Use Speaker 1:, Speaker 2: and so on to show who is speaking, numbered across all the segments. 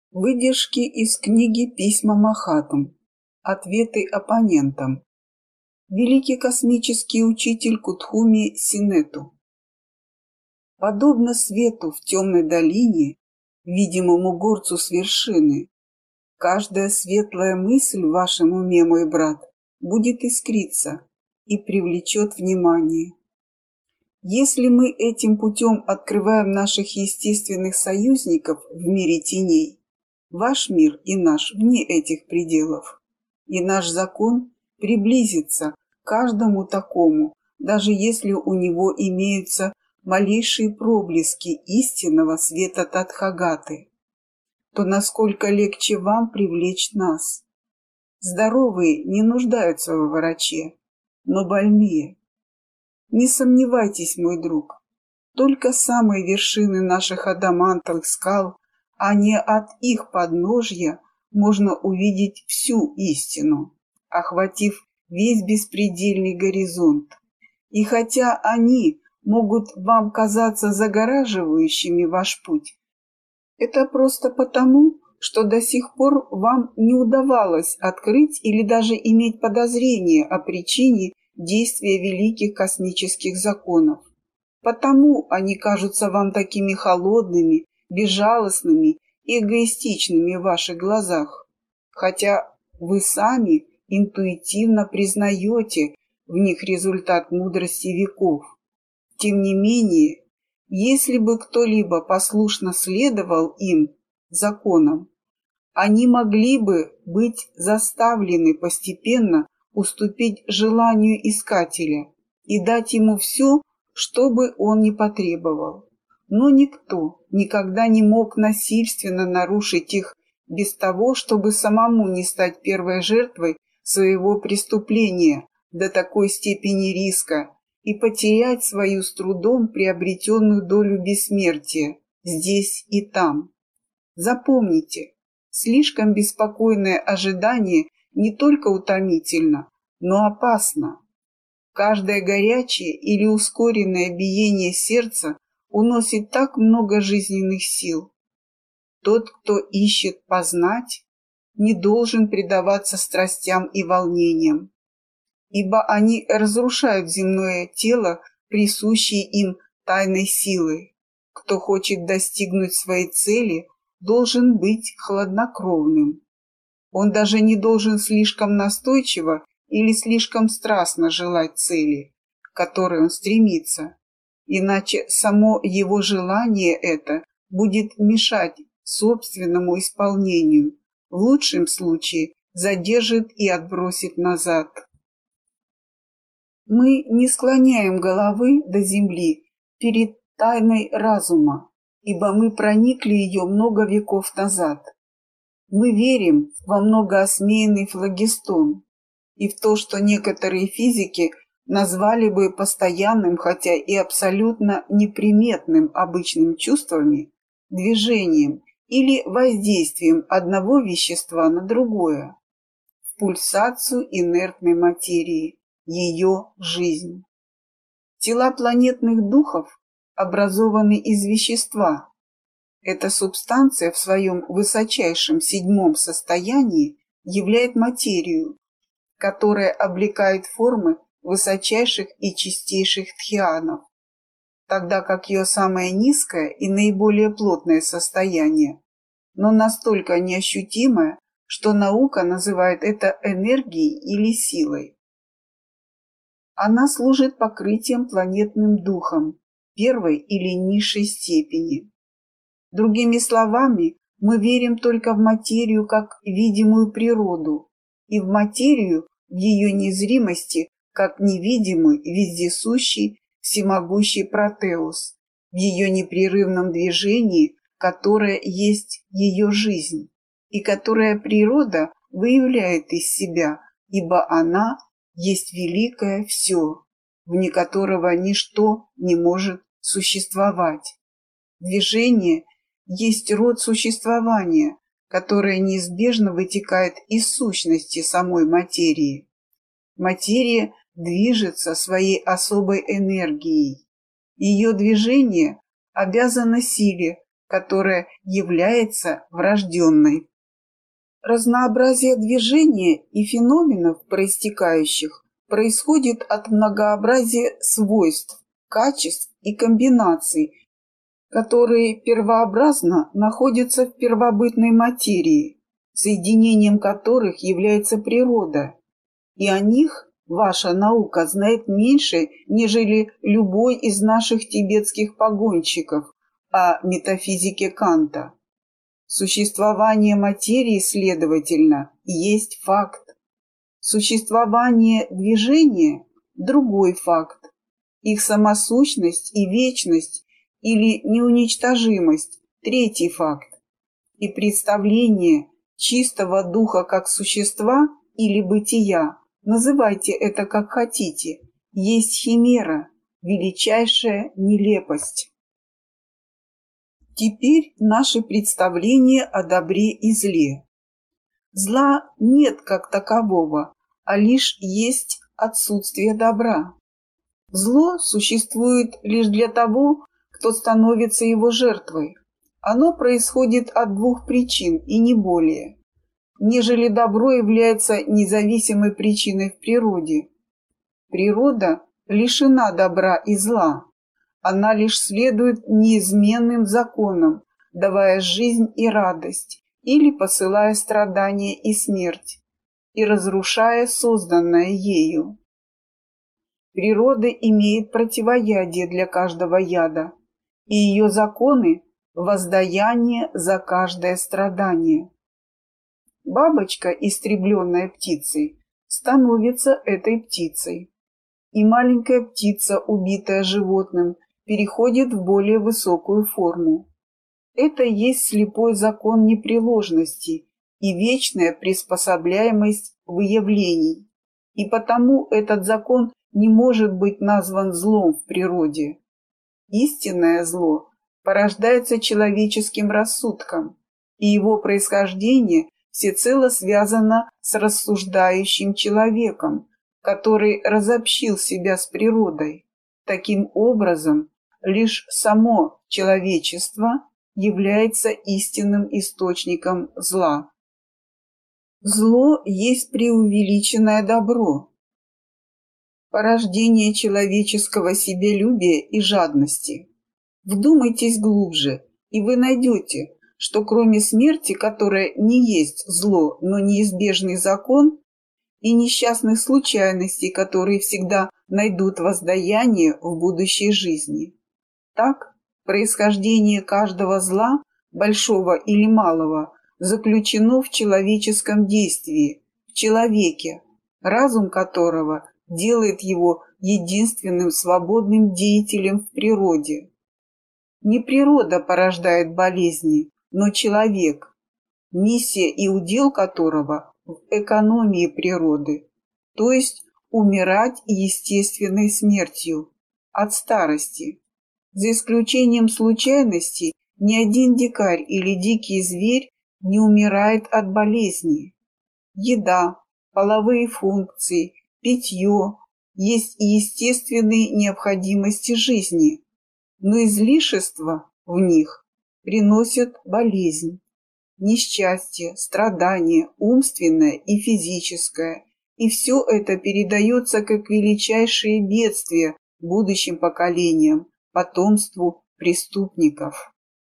Speaker 1: Выдержки из книги «Письма Махатм. Ответы оппонентам». Великий космический учитель Кутхуми Синету. Подобно свету в темной долине, видимому горцу с вершины, каждая светлая мысль в вашем уме, мой брат, будет искриться и привлечет внимание. Если мы этим путем открываем наших естественных союзников в мире теней, ваш мир и наш вне этих пределов, и наш закон приблизится к каждому такому, даже если у него имеются малейшие проблески истинного света Тадхагаты, то насколько легче вам привлечь нас. Здоровые не нуждаются во враче, но больные. Не сомневайтесь, мой друг, только с самой вершины наших адамантовых скал, а не от их подножья, можно увидеть всю истину, охватив весь беспредельный горизонт. И хотя они могут вам казаться загораживающими ваш путь, это просто потому, что до сих пор вам не удавалось открыть или даже иметь подозрение о причине действия великих космических законов. Потому они кажутся вам такими холодными, безжалостными и эгоистичными в ваших глазах, хотя вы сами интуитивно признаете в них результат мудрости веков. Тем не менее, если бы кто-либо послушно следовал им, законам, они могли бы быть заставлены постепенно уступить желанию искателя и дать ему все, что бы он ни потребовал. Но никто никогда не мог насильственно нарушить их без того, чтобы самому не стать первой жертвой своего преступления до такой степени риска и потерять свою с трудом приобретенную долю бессмертия здесь и там. Запомните, слишком беспокойное ожидание не только утомительно, но опасно. Каждое горячее или ускоренное биение сердца уносит так много жизненных сил. Тот, кто ищет познать, не должен предаваться страстям и волнениям, ибо они разрушают земное тело, присущей им тайной силой. Кто хочет достигнуть своей цели, должен быть хладнокровным. Он даже не должен слишком настойчиво или слишком страстно желать цели, к которой он стремится, иначе само его желание это будет мешать собственному исполнению, в лучшем случае задержит и отбросит назад. Мы не склоняем головы до земли перед тайной разума, ибо мы проникли ее много веков назад. Мы верим во многоосмеянный флагистон и в то, что некоторые физики назвали бы постоянным, хотя и абсолютно неприметным обычным чувствами, движением или воздействием одного вещества на другое, в пульсацию инертной материи, ее жизнь. Тела планетных духов образованы из вещества. Эта субстанция в своем высочайшем седьмом состоянии являет материю, которая облекает формы высочайших и чистейших тхьянов, тогда как ее самое низкое и наиболее плотное состояние, но настолько неощутимое, что наука называет это энергией или силой. Она служит покрытием планетным духом первой или низшей степени. Другими словами, мы верим только в материю как видимую природу и в материю в ее незримости как невидимый, вездесущий, всемогущий протеус, в ее непрерывном движении, которое есть ее жизнь и которая природа выявляет из себя, ибо она есть великое все, вне которого ничто не может существовать. Движение есть род существования, которое неизбежно вытекает из сущности самой материи. Материя движется своей особой энергией. Ее движение обязано силе, которая является врожденной. Разнообразие движения и феноменов, проистекающих, происходит от многообразия свойств, качеств и комбинаций, которые первообразно находятся в первобытной материи, соединением которых является природа, и о них ваша наука знает меньше, нежели любой из наших тибетских погонщиков о метафизике Канта. Существование материи, следовательно, есть факт. Существование движения – другой факт. Их самосущность и вечность или неуничтожимость – третий факт. И представление чистого духа как существа или бытия, называйте это как хотите, есть химера, величайшая нелепость. Теперь наши представления о добре и зле. Зла нет как такового, а лишь есть отсутствие добра. Зло существует лишь для того, кто становится его жертвой. Оно происходит от двух причин и не более, нежели добро является независимой причиной в природе. Природа лишена добра и зла. Она лишь следует неизменным законам, давая жизнь и радость, или посылая страдания и смерть, и разрушая созданное ею. Природа имеет противоядие для каждого яда, и ее законы – воздаяние за каждое страдание. Бабочка, истребленная птицей, становится этой птицей, и маленькая птица, убитая животным, переходит в более высокую форму. Это есть слепой закон непреложности и вечная приспособляемость выявлений, и потому этот закон не может быть назван злом в природе. Истинное зло порождается человеческим рассудком, и его происхождение всецело связано с рассуждающим человеком, который разобщил себя с природой. Таким образом, лишь само человечество является истинным источником зла. Зло есть преувеличенное добро, порождение человеческого себялюбия и жадности. Вдумайтесь глубже, и вы найдете, что кроме смерти, которая не есть зло, но неизбежный закон, и несчастных случайностей, которые всегда найдут воздаяние в будущей жизни. Так, происхождение каждого зла, большого или малого, заключено в человеческом действии, в человеке, разум которого делает его единственным свободным деятелем в природе. Не природа порождает болезни, но человек, миссия и удел которого в экономии природы, то есть умирать естественной смертью, от старости. За исключением случайностей, ни один дикарь или дикий зверь не умирает от болезни. Еда, половые функции, питье есть и естественные необходимости жизни, но излишества в них приносят болезнь, несчастье, страдание, умственное и физическое, и все это передается как величайшие бедствия будущим поколениям, потомству преступников.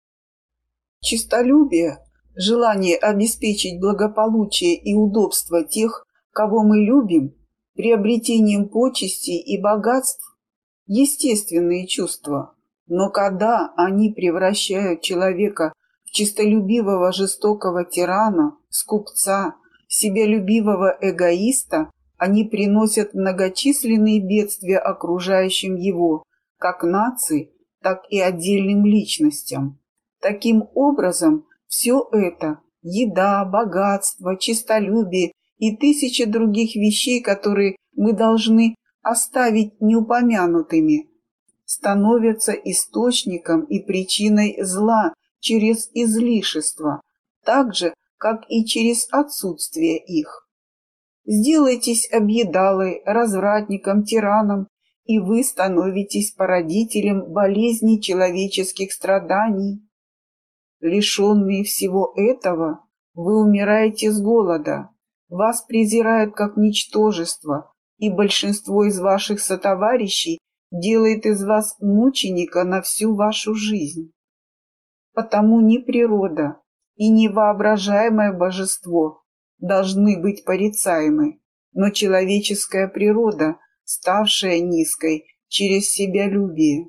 Speaker 1: Честолюбие, желание обеспечить благополучие и удобство тех, кого мы любим, приобретением почестей и богатств – естественные чувства, но когда они превращают человека в честолюбивого жестокого тирана, скупца, себялюбивого эгоиста, они приносят многочисленные бедствия окружающим его, как нации, так и отдельным личностям. Таким образом, все это – еда, богатство, честолюбие и тысячи других вещей, которые мы должны оставить неупомянутыми, становятся источником и причиной зла через излишество, так же, как и через отсутствие их. Сделайтесь объедалой, развратником, тираном, и вы становитесь породителем болезней человеческих страданий. Лишенные всего этого, вы умираете с голода, вас презирают как ничтожество, и большинство из ваших сотоварищей делает из вас мученика на всю вашу жизнь. Потому ни природа и невоображаемое божество должны быть порицаемы, но человеческая природа, ставшая низкой через себялюбие.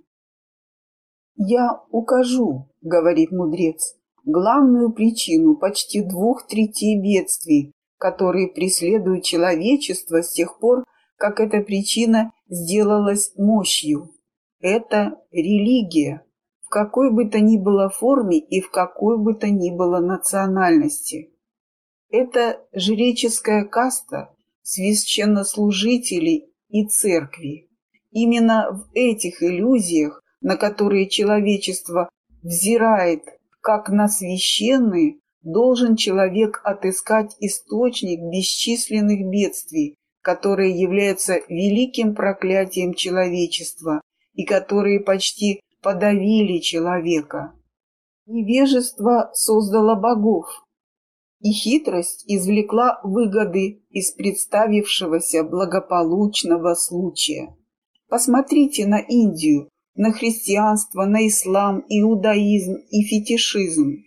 Speaker 1: «Я укажу, — говорит мудрец, — главную причину почти 2/3 бедствий, которые преследуют человечество с тех пор, как эта причина сделалась мощью. Это религия, в какой бы то ни было форме и в какой бы то ни было национальности. Это жреческая каста священнослужителей и церкви. Именно в этих иллюзиях, на которые человечество взирает как на священные, должен человек отыскать источник бесчисленных бедствий, которые являются великим проклятием человечества и которые почти подавили человека. Невежество создало богов, и хитрость извлекла выгоды из представившегося благополучного случая. Посмотрите на Индию, на христианство, на ислам, иудаизм и фетишизм.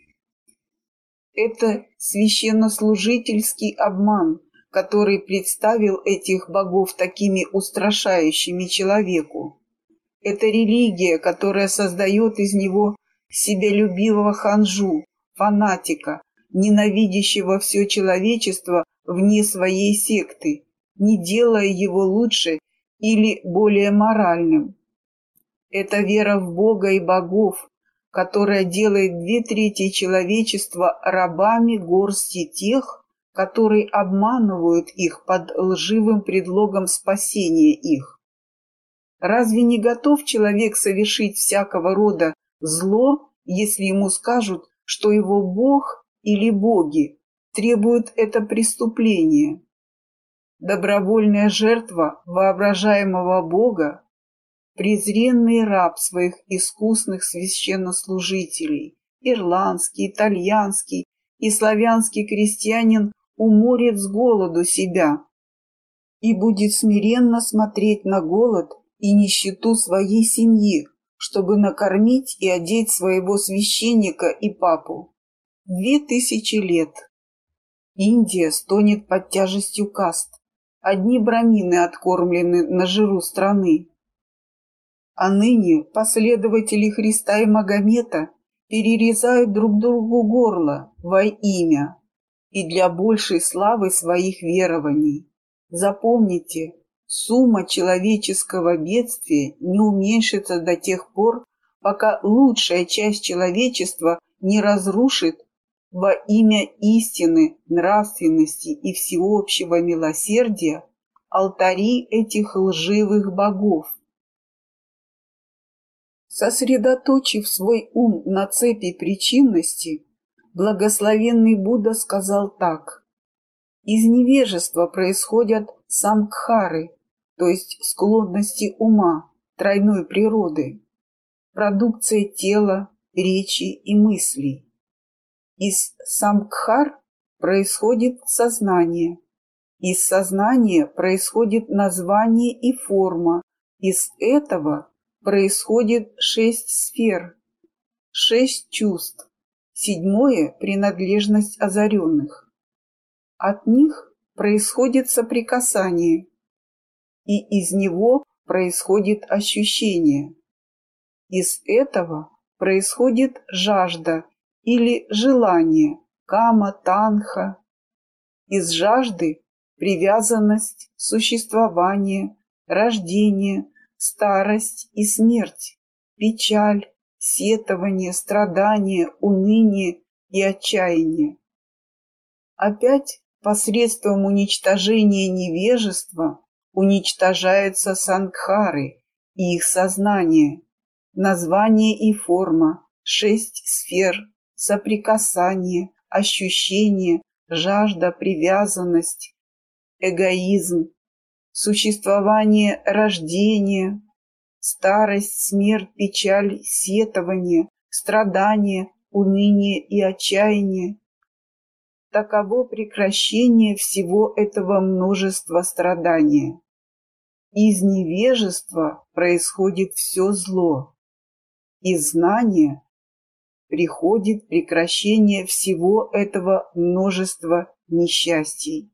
Speaker 1: Это священнослужительский обман, который представил этих богов такими устрашающими человеку. Это религия, которая создает из него себялюбивого ханжу, фанатика, ненавидящего все человечество вне своей секты, не делая его лучше или более моральным. Это вера в Бога и богов, которая делает 2/3 человечества рабами горсти тех, которые обманывают их под лживым предлогом спасения их. Разве не готов человек совершить всякого рода зло, если ему скажут, что его Бог или боги требуют это преступление? Добровольная жертва воображаемого Бога, презренный раб своих искусных священнослужителей, ирландский, итальянский и славянский крестьянин уморит с голоду себя и будет смиренно смотреть на голод и нищету своей семьи, чтобы накормить и одеть своего священника и папу. 2000 лет. Индия стонет под тяжестью каст. Одни брамины откормлены на жиру страны. А ныне последователи Христа и Магомета перерезают друг другу горло во имя и для большей славы своих верований. Запомните, сумма человеческого бедствия не уменьшится до тех пор, пока лучшая часть человечества не разрушит во имя истины, нравственности и всеобщего милосердия алтари этих лживых богов. Сосредоточив свой ум на цепи причинности, благословенный Будда сказал так: из невежества происходят самкхары, то есть склонности ума, тройной природы, продукция тела, речи и мыслей. Из самкхар происходит сознание, из сознания происходит название и форма, из этого происходит 6 сфер, 6 чувств, 7-е – принадлежность озаренных. От них происходит соприкасание, и из него происходит ощущение. Из этого происходит жажда или желание, кама, танха. Из жажды – привязанность, существование, рождение, старость и смерть, печаль, сетование, страдание, уныние и отчаяние. Опять посредством уничтожения невежества уничтожаются сангхары и их сознание, название и форма, 6 сфер, соприкасание, ощущение, жажда, привязанность, эгоизм, существование, рождение, старость, смерть, печаль, сетование, страдание, уныние и отчаяние. Таково прекращение всего этого множества страдания. Из невежества происходит все зло. Из знания приходит прекращение всего этого множества несчастий.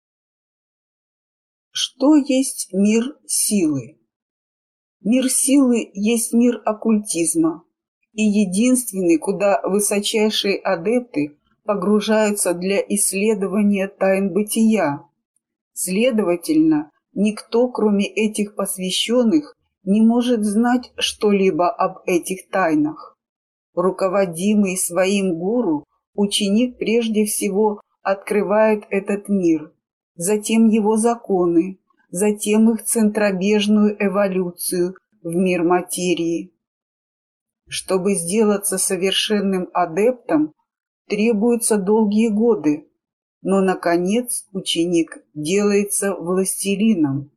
Speaker 1: Что есть мир силы? Мир силы есть мир оккультизма, и единственный, куда высочайшие адепты погружаются для исследования тайн бытия. Следовательно, никто, кроме этих посвященных, не может знать что-либо об этих тайнах. Руководимый своим гуру, ученик прежде всего открывает этот мир, затем его законы, затем их центробежную эволюцию в мир материи. Чтобы сделаться совершенным адептом, требуются долгие годы, но, наконец, ученик делается властелином.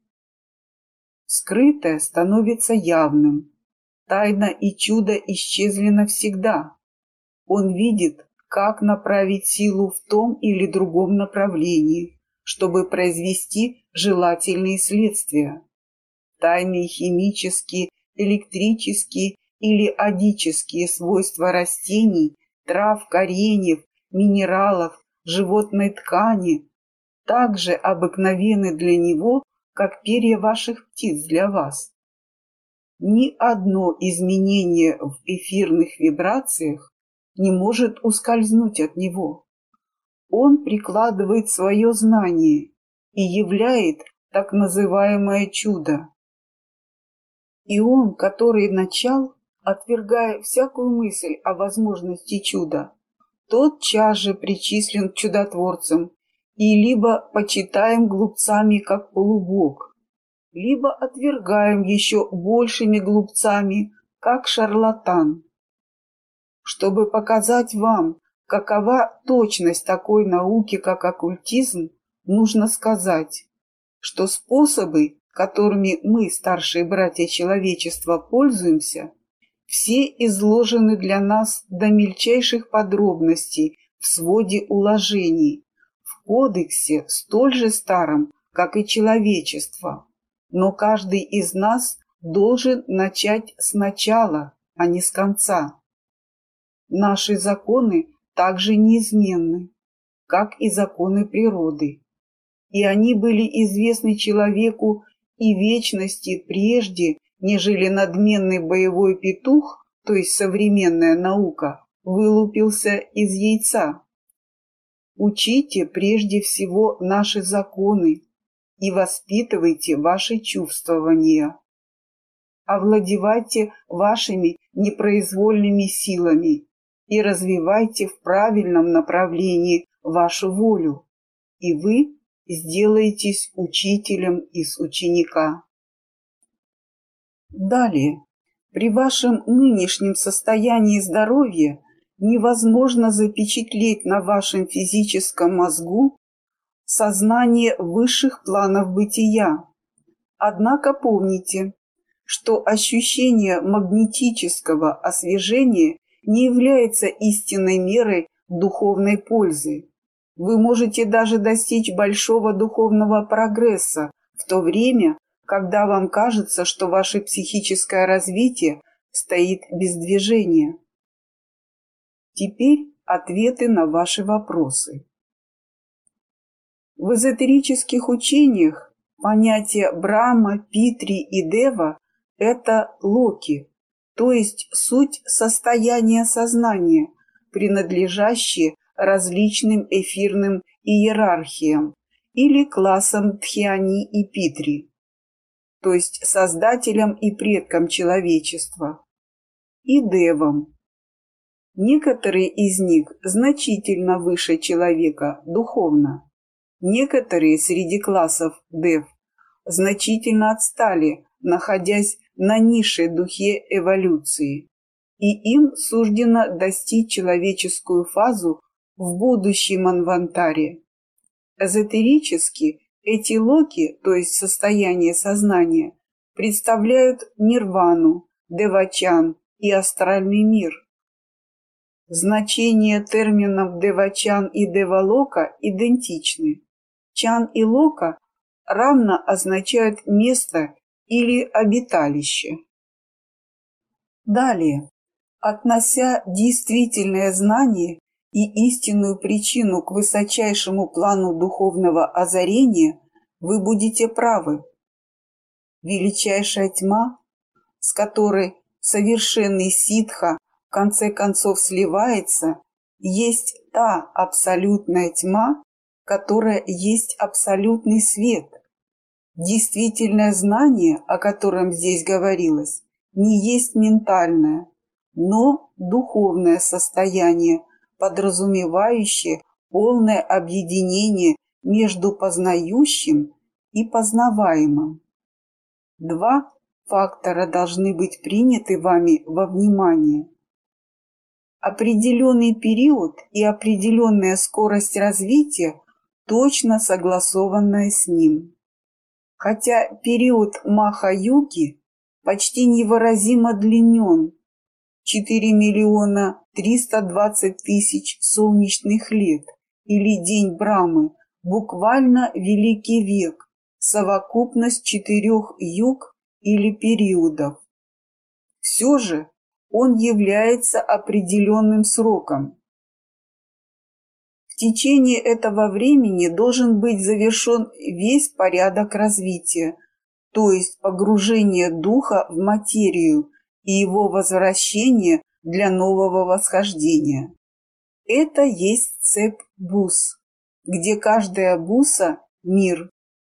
Speaker 1: Скрытое становится явным. Тайна и чудо исчезли навсегда. Он видит, как направить силу в том или другом направлении, чтобы произвести желательные следствия. Тайные химические, электрические или адические свойства растений, трав, кореньев, минералов, животной ткани также обыкновенны для него, как перья ваших птиц для вас. Ни одно изменение в эфирных вибрациях не может ускользнуть от него. Он прикладывает свое знание и являет так называемое чудо. И он, который начал, отвергая всякую мысль о возможности чуда, тотчас же причислен к чудотворцам и либо почитаем глупцами как полубог, либо отвергаем еще большими глупцами, как шарлатан. Чтобы показать вам, какова точность такой науки, как оккультизм, нужно сказать, что способы, которыми мы, старшие братья человечества, пользуемся, все изложены для нас до мельчайших подробностей в своде уложений, в кодексе, столь же старом, как и человечество. Но каждый из нас должен начать сначала, а не с конца. Наши законы также неизменны, как и законы природы, и они были известны человеку и вечности прежде, нежели надменный боевой петух, то есть современная наука, вылупился из яйца. Учите прежде всего наши законы и воспитывайте ваши чувствования. Овладевайте вашими непроизвольными силами и развивайте в правильном направлении вашу волю, и вы сделаетесь учителем из ученика. Далее, при вашем нынешнем состоянии здоровья невозможно запечатлеть на вашем физическом мозгу сознание высших планов бытия. Однако помните, что ощущение магнетического освежения не является истинной мерой духовной пользы. Вы можете даже достичь большого духовного прогресса в то время, когда вам кажется, что ваше психическое развитие стоит без движения. Теперь ответы на ваши вопросы. В эзотерических учениях понятия Брахма, Питри и Дева – это локи, то есть суть состояния сознания, принадлежащие различным эфирным иерархиям или классам Дхьяни и Питри, то есть создателям и предкам человечества, и Девам. Некоторые из них значительно выше человека духовно. Некоторые среди классов Дев значительно отстали, находясь на низшей духе эволюции, и им суждено достичь человеческую фазу в будущем Манвантаре. Эзотерически эти локи, то есть состояние сознания, представляют нирвану, девачан и астральный мир. Значения терминов девачан и девалока идентичны. Чан и лока равно означают место или обиталище. Далее, относя действительное знание и истинную причину к высочайшему плану духовного озарения, вы будете правы. Величайшая тьма, с которой совершенный ситха в конце концов сливается, есть та абсолютная тьма, которая есть абсолютный свет. Действительное знание, о котором здесь говорилось, не есть ментальное, но духовное состояние, подразумевающее полное объединение между познающим и познаваемым. Два фактора должны быть приняты вами во внимание. Определенный период и определенная скорость развития, точно согласованная с ним. Хотя период Маха-юги почти невыразимо длинен, 4 миллиона 320 тысяч солнечных лет, или день Брамы, буквально великий век, совокупность 4 юг или периодов. Все же он является определенным сроком. В течение этого времени должен быть завершен весь порядок развития, то есть погружение духа в материю и его возвращение для нового восхождения. Это есть цепь бус, где каждая буса – мир.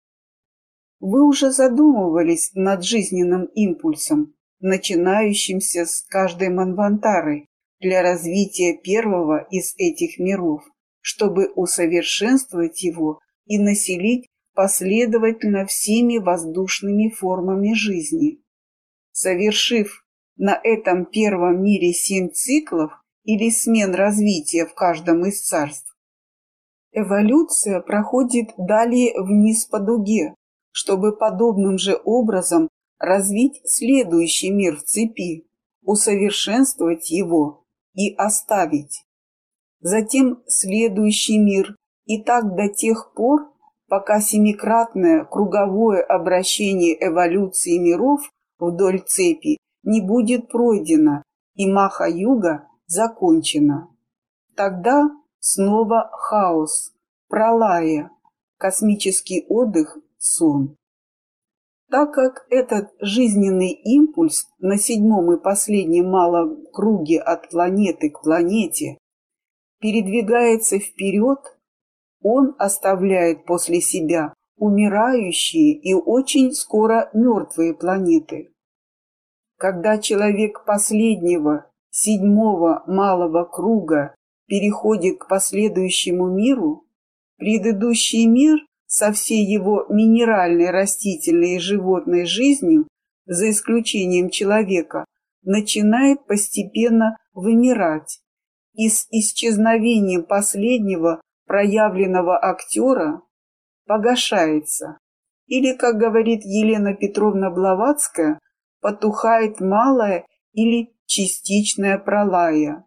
Speaker 1: Вы уже задумывались над жизненным импульсом, начинающимся с каждой манвантары для развития первого из этих миров, чтобы усовершенствовать его и населить последовательно всеми воздушными формами жизни. Совершив на этом первом мире 7 циклов или смен развития в каждом из царств, эволюция проходит далее вниз по дуге, чтобы подобным же образом развить следующий мир в цепи, усовершенствовать его и оставить. Затем следующий мир, и так до тех пор, пока семикратное круговое обращение эволюции миров вдоль цепи не будет пройдено и Маха-юга закончена. Тогда снова хаос, пралая, космический отдых, сон. Так как этот жизненный импульс на 7-м и последнем малом круге от планеты к планете передвигается вперед, он оставляет после себя умирающие и очень скоро мертвые планеты. Когда человек последнего, 7-го малого круга переходит к последующему миру, предыдущий мир со всей его минеральной, растительной и животной жизнью, за исключением человека, начинает постепенно вымирать, и с исчезновением последнего проявленного актера погашается, или, как говорит Елена Петровна Блаватская, потухает малая или частичная пралая.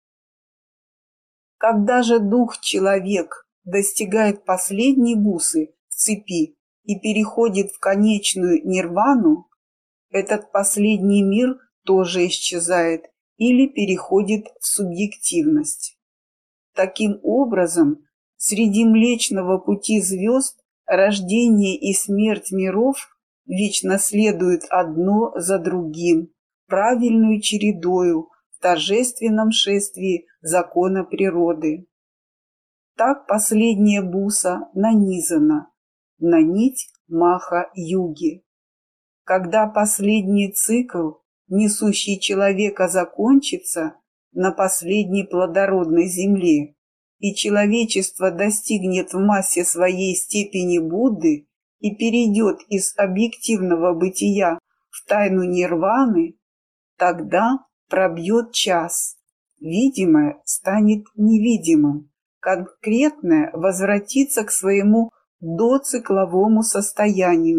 Speaker 1: Когда же дух-человек достигает последней бусы в цепи и переходит в конечную нирвану, этот последний мир тоже исчезает или переходит в субъективность. Таким образом, среди Млечного Пути звезд рождение и смерть миров вечно следуют одно за другим, правильную чередою в торжественном шествии закона природы. Так последняя буса нанизана на нить Маха-юги. Когда последний цикл, несущий человека, закончится на последней плодородной земле, и человечество достигнет в массе своей степени Будды и перейдет из объективного бытия в тайну нирваны, тогда пробьет час, видимое станет невидимым, конкретное возвратится к своему доцикловому состоянию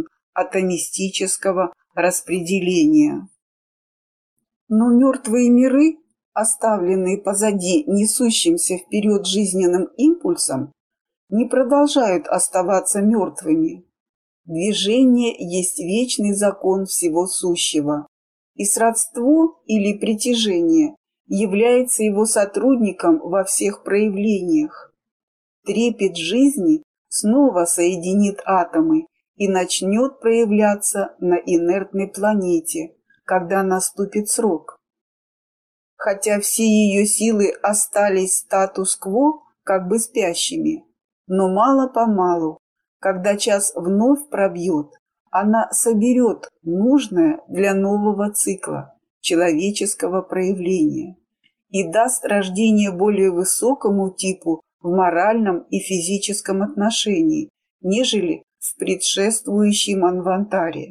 Speaker 1: атомистического распределения. Но мертвые миры оставленные позади несущимся вперед жизненным импульсом, не продолжают оставаться мертвыми. Движение есть вечный закон всего сущего, и сродство или притяжение является его сотрудником во всех проявлениях. Трепет жизни снова соединит атомы и начнет проявляться на инертной планете, когда наступит срок. Хотя все ее силы остались статус-кво, как бы спящими, но мало-помалу, когда час вновь пробьет, она соберет нужное для нового цикла человеческого проявления и даст рождение более высокому типу в моральном и физическом отношении, нежели в предшествующей Манвантаре.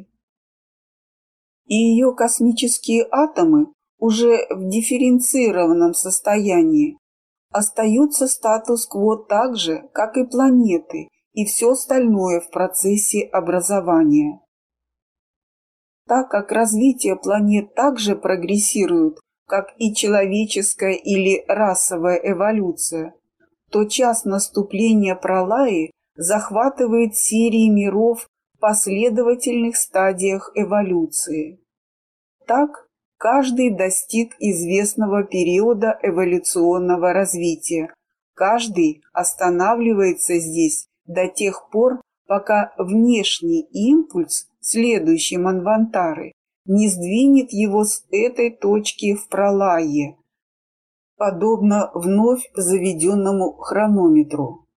Speaker 1: И ее космические атомы уже в дифференцированном состоянии остаются статус-кво так же, как и планеты и все остальное в процессе образования. Так как развитие планет также прогрессирует, как и человеческая или расовая эволюция, то час наступления пралаи захватывает серии миров в последовательных стадиях эволюции. Так, каждый достиг известного периода эволюционного развития, каждый останавливается здесь до тех пор, пока внешний импульс следующей Манвантары не сдвинет его с этой точки в пралае, подобно вновь заведенному хронометру.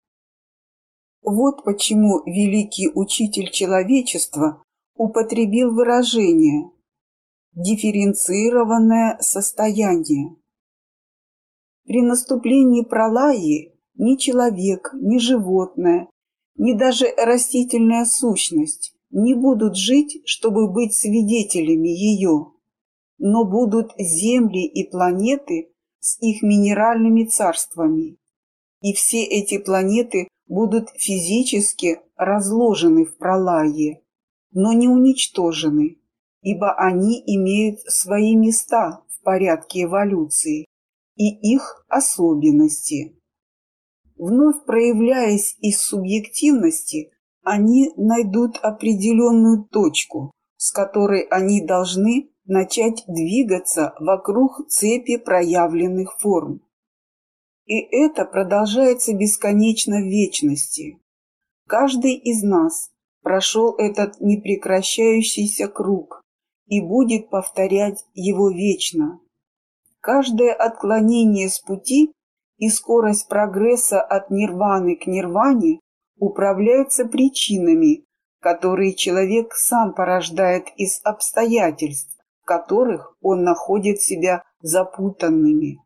Speaker 1: Вот почему великий учитель человечества употребил выражение «дифференцированное состояние». При наступлении пралаи ни человек, ни животное, ни даже растительная сущность не будут жить, чтобы быть свидетелями ее, но будут земли и планеты с их минеральными царствами, и все эти планеты будут физически разложены в пралае, но не уничтожены, ибо они имеют свои места в порядке эволюции и их особенности. Вновь проявляясь из субъективности, они найдут определенную точку, с которой они должны начать двигаться вокруг цепи проявленных форм. И это продолжается бесконечно в вечности. Каждый из нас прошел этот непрекращающийся круг и будет повторять его вечно. Каждое отклонение с пути и скорость прогресса от нирваны к нирване управляются причинами, которые человек сам порождает из обстоятельств, в которых он находит себя запутанными.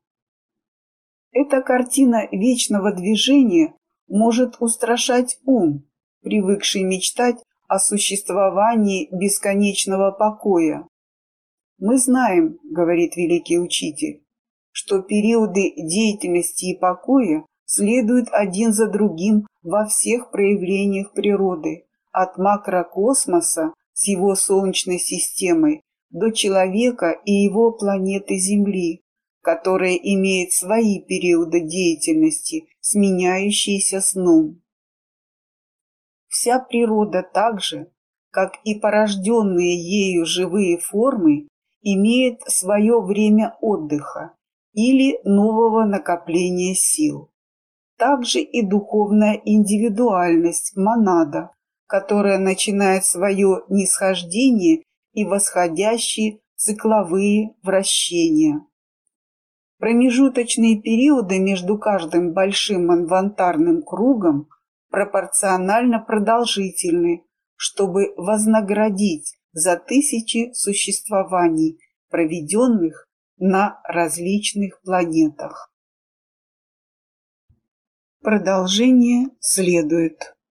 Speaker 1: Эта картина вечного движения может устрашать ум, привыкший мечтать о существовании бесконечного покоя. «Мы знаем, — говорит великий учитель, — что периоды деятельности и покоя следуют один за другим во всех проявлениях природы, от макрокосмоса с его Солнечной системой до человека и его планеты Земли, которая имеет свои периоды деятельности, сменяющиеся сном. Вся природа так же, как и порожденные ею живые формы, имеет свое время отдыха или нового накопления сил. Также и духовная индивидуальность монада, которая начинает свое нисхождение и восходящие цикловые вращения. Промежуточные периоды между каждым большим манвантарным кругом пропорционально продолжительны, чтобы вознаградить за тысячи существований, проведенных на различных планетах. Продолжение следует.